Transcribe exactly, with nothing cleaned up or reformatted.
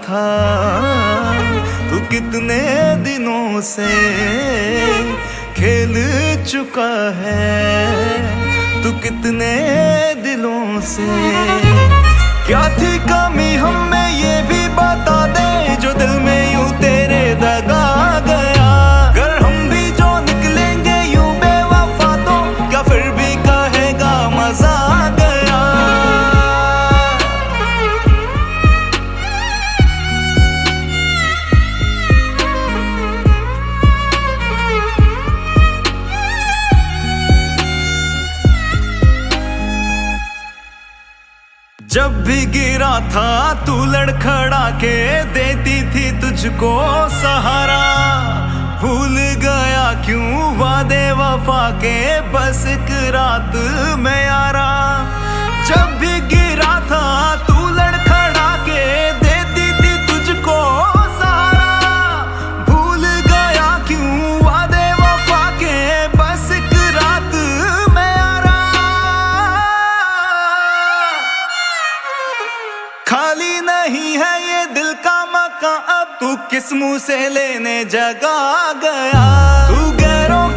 था तू कितने दिनों से खेल चुका है, तू कितने दिलों से। क्या थी कमी हम में ये भी बता दे, जो दिल में यूं तेरे दगा गया। अगर हम भी जो निकलेंगे यूं बेवफा तो क्या फिर भी कहेगा मजा गया। जब भी गिरा था तू लड़खड़ा के देती थी तुझको सहारा। भूल गया क्यों वादे वफा के बस एक रात में यारा। जब भी गिरा था तू लड़खड़ा के देती थी तुझको सहारा। भूल गया क्यों वादे वफा के बस एक रात में यारा। खाली नहीं है ये दिल का मकान, अब तू किस मुंह से लेने जगा गया। तू गैरों